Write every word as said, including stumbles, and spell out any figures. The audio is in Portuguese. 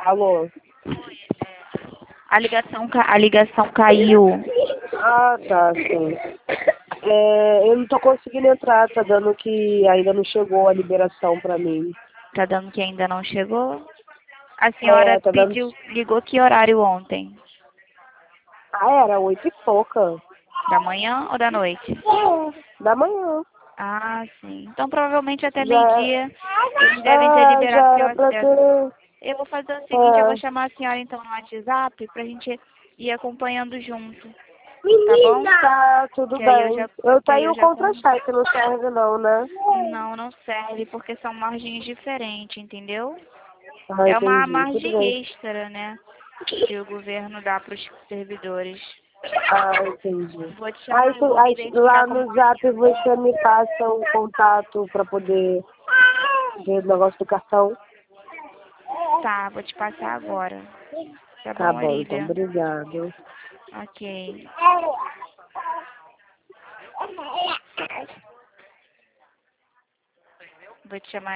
Alô? A ligação, ca- a ligação caiu. Ah, tá, sim. É, eu não tô conseguindo entrar, tá dando que ainda não chegou a liberação pra mim. Tá dando que ainda não chegou? A senhora É, tá dando... pediu, ligou que horário ontem? Ah, era oito e pouca. Da manhã ou da noite? Da manhã. Ah, sim. Então provavelmente até Já, meio-dia eles devem ter ah, liberado já seu era pra acesso. ter... Eu vou fazer o seguinte, eu vou É. chamar a senhora então no WhatsApp pra gente ir acompanhando junto, tá bom? Tá, tudo Que aí eu bem. já, Eu que aí tenho eu o já com... contra-cheque, não serve não, né? Não, não serve porque são margens diferentes, entendeu? Ah, É uma entendi, tudo bem. margem extra, né? Que o governo dá para os servidores. Ah, entendi. Vou te Aí, chamar, tu- vou me aí identificar lá como... no zap você me passa o contato pra poder ver o negócio do cartão. Tá, vou te passar agora. Tá Tá bom, bom, então, Olivia? obrigado. Ok. Vou te chamar